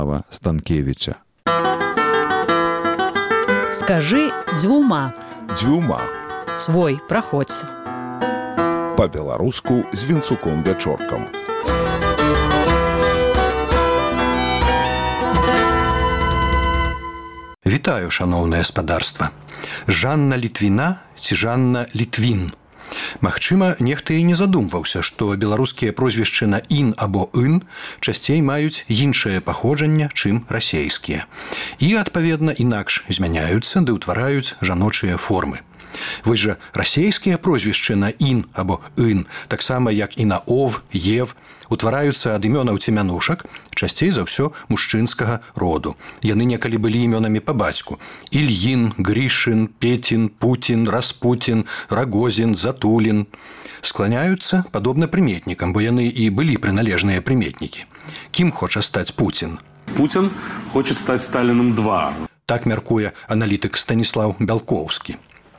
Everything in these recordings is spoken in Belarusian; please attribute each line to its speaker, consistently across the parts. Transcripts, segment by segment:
Speaker 1: Станкевича.
Speaker 2: Скажи дзвюма.
Speaker 1: Дзвюма.
Speaker 2: Свой, праходзь.
Speaker 1: Па-беларуску з Вінцуком-Вячоркам.
Speaker 3: Вітаю, шаноўнае гаспадарства. Жанна Літвіна ці Жанна Літвін? Магчыма, нехта і не задумваўся, што беларускія прозвішчы на «ін» або «ын» часцей маюць іншае паходжанне, чым расейскія. І, адпаведна, інакш змяняюцца ды ўтвараюць жаночыя формы. Вось жа расейскія прозвішчы на «ін» або «ын», таксама як і на «ов», «ев», утвараюцца ад імёнаў ці мянушак, часцей за ўсё мужчынскага роду. Яны некалі былі імёнамі па бацьку: Ільін, Грішын, Петін, Путін, Распутін, Рагозін, Затулін. Скланяюцца падобна прыметнікам, бо яны і былі прыналежныя прыметнікі. Кім хоча стаць Путін?
Speaker 4: Путін хоча стаць Сталіным 2.
Speaker 3: Так мяркуе аналітык Станіслаў Бялкоўскі.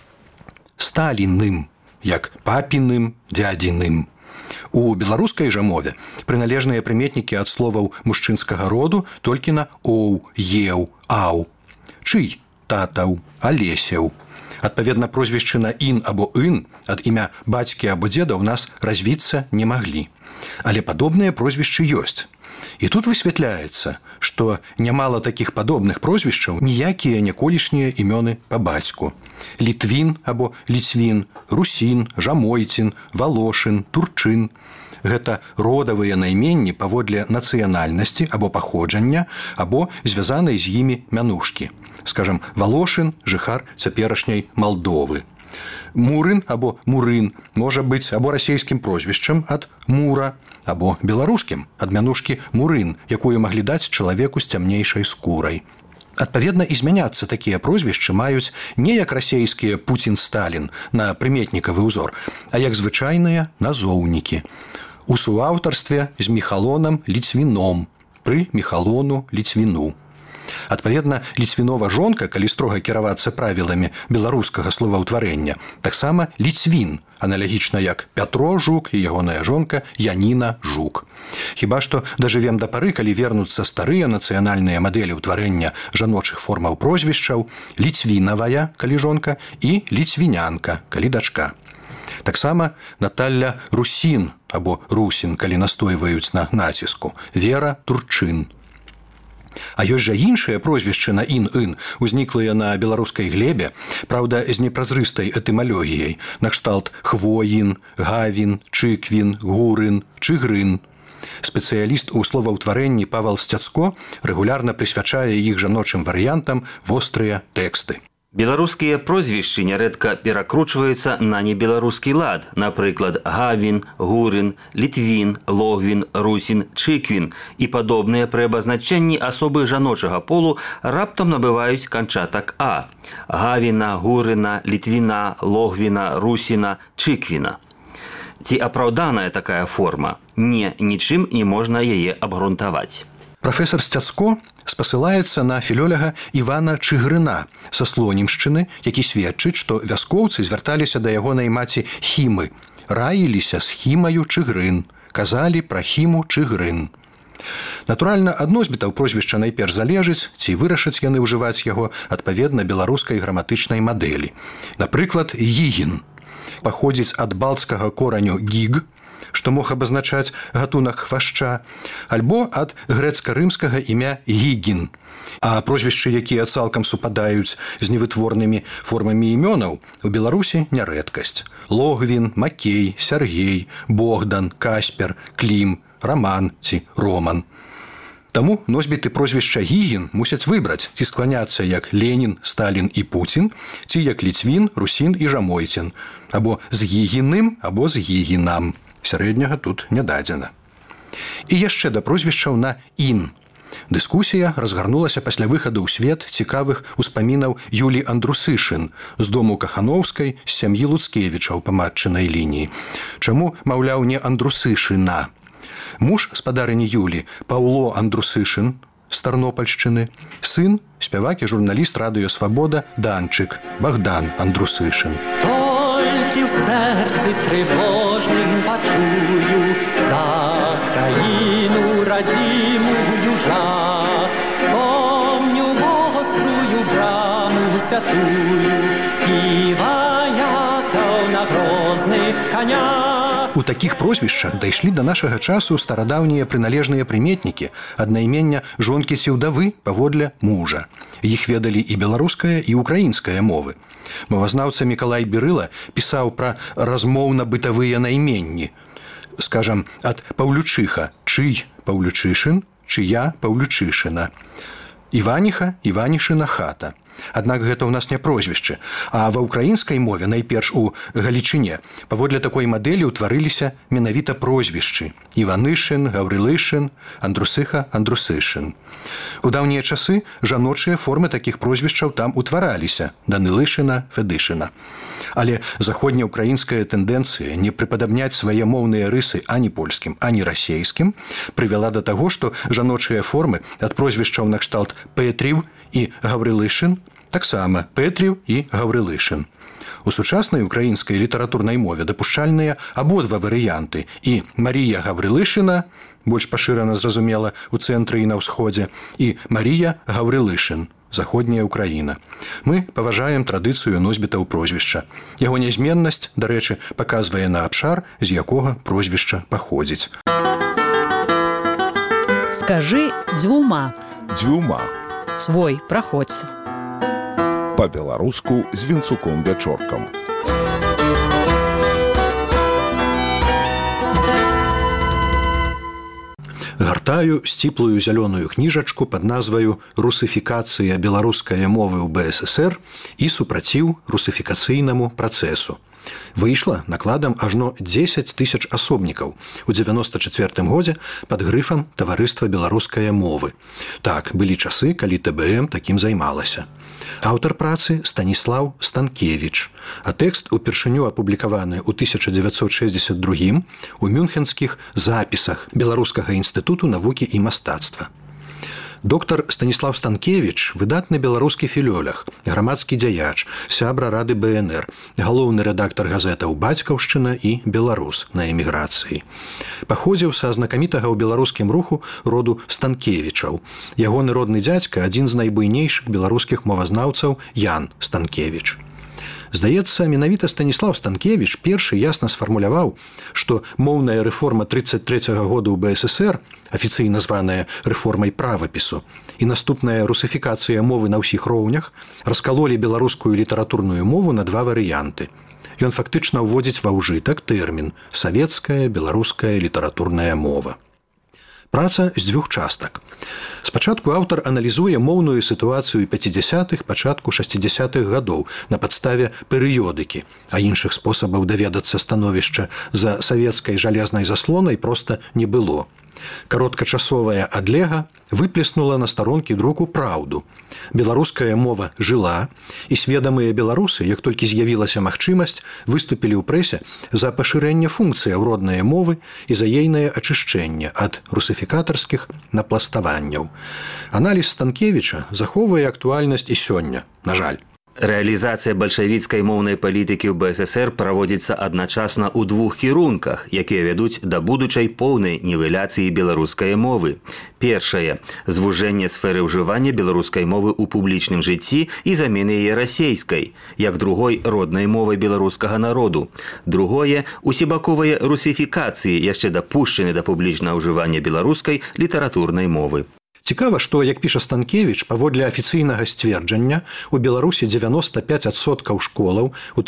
Speaker 3: Сталіным, як папіным, дзядзіным. У беларускай жа мове прыналежныя прыметнікі ад словаў мужчынскага роду толькі на «оў», «еў», «аў». Чый? Татаў, Алесяў. Адпаведна, прозвішчы на «ін» або «ын» ад імя бацькі або дзеда ў нас развіцца не маглі. Але падобныя прозвішчы ёсць. І тут высвятляецца, што нямала такіх падобных прозвішчаў ніякія неколішнія імёны па бацьку. Літвін або Ліцвін, Русін, Жамойцін, Валошын, Турчын. Гэта родавыя найменні паводле нацыянальнасці або паходжання, або звязанай з імі мянушкі. Скажам, Валошын – жыхар цяперашняй Малдовы. Мурын або Мурын можа быць або расейскім прозвішчам ад Мура, або беларускім ад мянушкі Мурын, якую маглі даць чалавеку з цямнейшай скурай. Адпаведна, і змяняцца такія прозвішчы маюць не як расейскія Пуцін-Сталін на прыметнікавы ўзор, а як звычайныя назоўнікі. У суаўтарстве з Міхалонам Ліцвіном, пры Міхалону Ліцвіну. Адпаведна, Ліцвінова жонка, калі строга кіравацца правіламі беларускага словаўтварэння, таксама Ліцвін, аналагічна як Пятро Жук і ягоная жонка Яніна Жук. Хіба што дажывем да пары, калі вернуцца старыя нацыянальныя мадэлі ўтварэння жаночых формаў прозвішчаў: Ліцвінавая, калі жонка, і Ліцвінянка, калі дачка. Таксама Наталля Русін або Русін, калі настойваюць на націску, Вера Турчын. А ёсць жа іншыя прозвішчы на «ін», узніклыя на беларускай глебе, праўда, з непразрыстай этымалогіяй, накшталт Хвоін, Гавін, Чыквін, Гурын, Чыгрын. Спецыяліст у словаўтварэнні Павал Сцяцко рэгулярна прысвячае іх жаночым варыянтам вострыя тэксты.
Speaker 5: Беларускія прозвішчы нярэдка перакручваюцца на небеларускі лад, напрыклад, Гавін, Гурын, Літвін, Логвін, Русін, Чыквін і падобныя пры абазначэнні асобы жаночага полу раптам набываюць канчатак «а» – Гавіна, Гурына, Літвіна, Логвіна, Русіна, Чыквіна. Ці апраўданая такая форма? Не, нічым не можна яе абгрунтаваць.
Speaker 3: Прафесор Сцяцко спасылаецца на філёляга Івана Чыгрына са Слонімшчыны, які сведчыць, што вяскоўцы звярталіся да ягонай маці Хімы, раіліся з Хімаю Чыгрын, казалі пра Хіму Чыгрын. Натуральна, ад носьбітаў прозвішча найперш залежыць, ці вырашаць яны ўжываць яго адпаведна беларускай граматычнай мадэлі. Напрыклад, Гігін паходзіць ад балцкага кораню «гіг», што мог абазначаць гатунак хвашча, альбо ад грэцка-рымскага імя Гігін. А прозвішчы, якія цалкам супадаюць з невытворнымі формамі імёнаў, у Беларусі нярэдкасць. Логвін, Макей, Сяргей, Богдан, Каспер, Клім, Раман ці Роман. Таму носьбіты прозвішча Гігін мусяць выбраць, ці скланяцца як Ленін, Сталін і Пуцін, ці як Ліцвін, Русін і Жамойцін, або з Гігіным, або з Гігінам. Сярэдняга тут не дадзена. І яшчэ да прозвішчаў на «ін». Дыскусія разгарнулася пасля выхаду ў свет цікавых успамінаў Юлі Андрусышын з дому Кахановскай з сям'і Луцкевічаў па матчынай лініі. Чаму, маўляў, не Андрусышына? Муж спадарыні Юлі, Паўло Андрусышын з Тарнопальшчыны, сын, спявак і журналіст радыё «Свабода» Данчык, Богдан Андрусышын.
Speaker 6: Толькі ў сэрцы трывожным пачую за краіну радзімую жах. святую и вояков на грозных конях.
Speaker 3: У такіх прозвішчах дайшлі да нашага часу старадаўнія прыналежныя прыметнікі аднаймення жонкі ці ўдавы паводле мужа. Іх ведалі і беларуская, і украінская мовы. Мовазнаўца Мікалай Берыла пісаў пра размоўна-бытавыя найменні. Скажам, ад Паўлючыха – чый Паўлючышын, чыя Паўлючышына. Іваніха – Іванішына хата. Аднак гэта ў нас не прозвішчы, а ва ўкраінскай мове, найперш у Галічыне, паводле такой мадэлі ўтварыліся менавіта прозвішчы: Іванышын, Гаўрылышын, Андрусыха, Андрусышын. У даўнія часы жаночыя формы такіх прозвішчаў там утвараліся: Данылышына, Федышына. Але заходнеўкраінская тэндэнцыя не прыпадабняць свае моўныя рысы ані польскім, ані расейскім прывяла да таго, што жаночыя формы ад прозвішчаў накшталт Петрів і Гаврылышын таксама Петрів і Гаврылышын. У сучаснай украінскай літаратурнай мове дапушчальныя абодва варыянты: і Марія Гаврылышына, больш пашырана зразумела у цэнтры і на ўсходзе, і Марія Гаврылышын, заходняя Украіна. Мы паважаем традыцыю носьбітаў прозвішча. Яго нязменнасць, дарэчы, паказвае на абшар, з якога прозвішча паходзіць.
Speaker 2: Скажы дзвюма.
Speaker 1: Дзвюма.
Speaker 2: Свой праходзь.
Speaker 1: Па-беларуску з Вінцуком Вячоркам.
Speaker 3: Гартаю сціплую зялёную кніжачку пад назваю «Русыфікацыя беларускай мовы ў БССР і супраціў русыфікацыйнаму працэсу». Выйшла накладам ажно 10 000 асобнікаў у 94 годзе пад грыфам «Таварыства беларускае мовы». Так, былі часы, калі ТБМ такім займалася. Аўтар працы Станіслаў Станкевіч, а тэкст упершыню апублікаваны ў 1962 у мюнхенскіх запісах Беларускага інстытуту навукі і мастацтва. Доктар Станіслаў Станкевіч – выдатны беларускі філёлог, грамадскі дзяяч, сябра Рады БНР, галоўны рэдактар газетаў «Бацькаўшчына» і «Беларус» на эміграцыі. Паходзіў са знакамітага ў беларускім руху роду Станкевічаў. Ягоны родны дзядзька – адзін з найбуйнейшых беларускіх мовазнаўцаў Ян Станкевіч. Здаецца, менавіта Станіслаў Станкевіч першы ясна сфармуляваў, што моўная рэформа 1933 года ў БССР, афіцыйна званая рэформай правапісу, і наступная русыфікацыя мовы на ўсіх роўнях раскалолі беларускую літаратурную мову на два варыянты. Ён фактычна ўводзіць ва ўжытак тэрмін «савецкая беларуская літаратурная мова». Праца з дзвюх частак. Спачатку аўтар аналізуе моўную сітуацыю 50-х, пачатку 60-х гадоў на падставе перыёдыкі, а іншых спосабаў даведацца становішча за савецкай жалезнай заслонай проста не было. Кароткачасовая адлега выплеснула на старонкі друку праўду. Беларуская мова жыла, і сведамыя беларусы, як толькі з'явілася магчымасць, выступілі ў прэсе за пашырэнне функцыяў роднай мовы і за ейнае ачышчэнне ад русыфікатарскіх напластаванняў. Аналіз Станкевіча захоўвае актуальнасць і сёння, на жаль.
Speaker 5: Рэалізацыя бальшавіцкай моўнай палітыкі ў БССР праводзіцца адначасна ў двух кірунках, якія вядуць да будучай поўнай нівеляцыі беларускай мовы. Першае – звужэнне сферы ўжывання беларускай мовы ў публічным жыцці і замены яе расейскай, як другой роднай мовай беларускага народу. Другое – усебаковыя русіфікацыі, яшчэ дапушчаны да публічнага ўжывання беларускай літаратурнай мовы.
Speaker 3: Цікава, што, як піша Станкевіч, паводле афіцыйнага сцверджання, у Беларусі 95% школаў у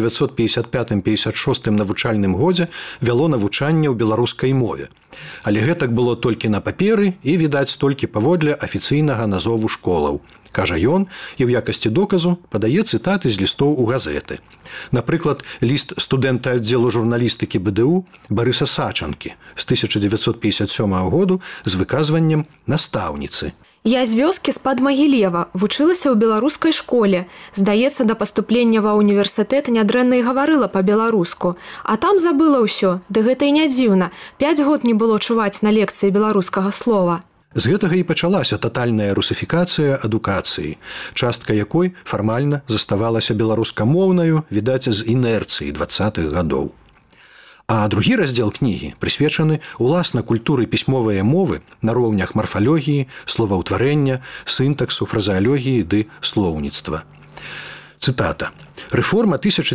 Speaker 3: 1955-56 навучальным годзе вяло навучанне ў беларускай мове. Але гэтак было толькі на паперы і, відаць, толькі паводле афіцыйнага назову школаў. Кажа ён, і ў якасці доказу падае цытаты з лістоў у газеты. Напрыклад, ліст студэнта аддзелу журналістыкі БДУ Барыса Сачанкі з 1957 году з выказваннем настаўніцы.
Speaker 7: Я з вёскі з-пад Магілева вучылася ў беларускай школе. Здаецца, да паступлення ва ўніверсітэт нядрэнна і гаварыла па-беларуску. А там забыла ўсё, ды гэта і не дзіўна. 5 год не было чуваць на лекцыі беларускага слова.
Speaker 3: З гэтага і пачалася татальная русіфікацыя адукацыі, частка якой фармальна заставалася беларускамоўнаю, відаць, з інерцыі 20-х гадоў. А другі раздзел кнігі прысвечаны уласна культуры пісьмовай мовы на роўнях марфалогіі, словаўтварэння, сінтаксу, фразеалогіі ды слоўніцтва. Цытата. «Рэформа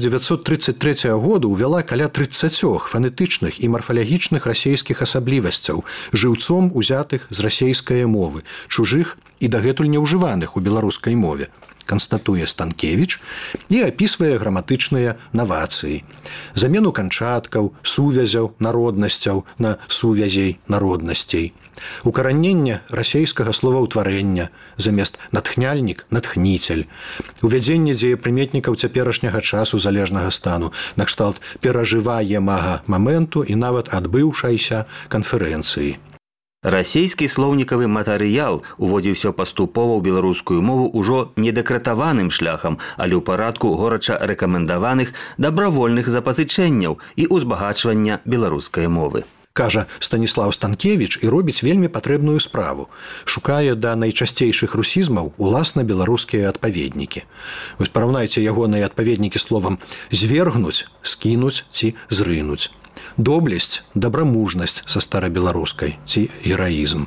Speaker 3: 1933 года ўвяла каля 30 фанетычных і марфалагічных расейскіх асаблівасцяў, жыўцом узятых з расейскай мовы, чужых і дагэтуль неўжываных у беларускай мове», канстатуе Станкевіч і апісвае граматычныя навацыі. Замену канчаткаў, сувязяў, народнасцяў на сувязей народнасцей. Укараненне расейскага словаўтварэння замест натхняльнік – натхніцель. Увядзенне дзеепрыметнікаў цяперашняга часу залежнага стану накшталт перажываемага моменту і нават адбыўшайся канферэнцыі.
Speaker 5: Расійскі слоўнікавы матэрыял уводзіўся паступова ў беларускую мову ўжо не дэкратаваным шляхам, але ў парадку горача рэкамендаваных дабравольных запазычэнняў і ўзбагачвання беларускай мовы.
Speaker 3: Кажа Станіслаў Станкевіч і робіць вельмі патрэбную справу. Шукае да найчасцейшых русізмаў уласна беларускія адпаведнікі. Вось параўнайце ягоныя адпаведнікі словам «звергнуць», «скінуць» ці «зрынуць». Доблесць, дабрамужнасць са старабеларускай ці гераізм.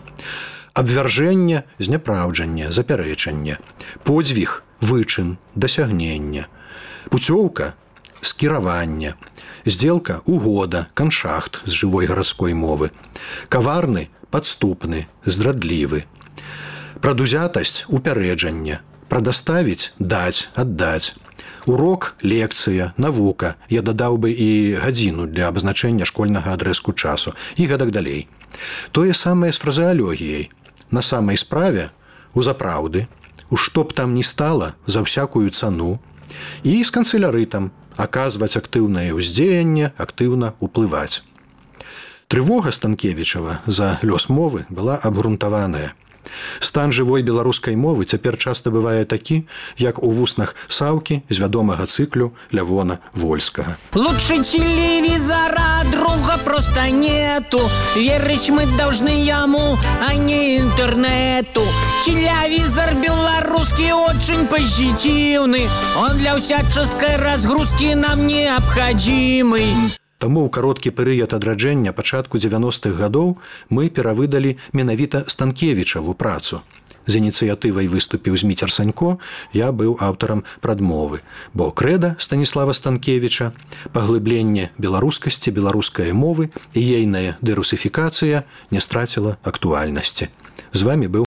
Speaker 3: Абвяржэнне, зняпраўджанне, запярэчанне. Подзвіг, вычын, дасягнення. Пуцёўка, скіраванне. Здзелка, угода, каншахт з жывой гарадской мовы. Каварны, падступны, здрадлівы. Прадузятасць, упярэджанне. Прадаставіць, даць, аддаць. Урок, лекцыя, навука. Я дадаў бы і гадзіну для абазначэння школьнага адрэзку часу. І гэтак далей. Тое самае з фразеалогіяй. На самай справе, у запраўды, у што б там ні стала, за ўсякую цану. І з канцылярытам. Аказваць актыўнае ўздзеянне, актыўна ўплываць. Трывога Станкевічава за лёс мовы была абгрунтаваная. Стан жывой беларускай мовы цяпер часта бывае такі, як у вуснах Саўкі з вядомага цыклю Лявона Вольскага.
Speaker 8: Лучше телевизора, друга просто нету. Верить мы должны ему, а не интернету. Телевизор белорусский очень позитивный. Он для всяческой разгрузки нам необходимый.
Speaker 3: Таму ў кароткі перыяд адраджэння пачатку 90-х гадоў мы перавыдалі менавіта Станкевічаву працу. З ініцыятывай выступіў Зміцер Санько, я быў аўтарам прадмовы, бо крэда Станіслава Станкевіча, паглыбленне беларускасці, беларускай мовы і ейная дэрусіфікацыя не страціла актуальнасці. З вамі быў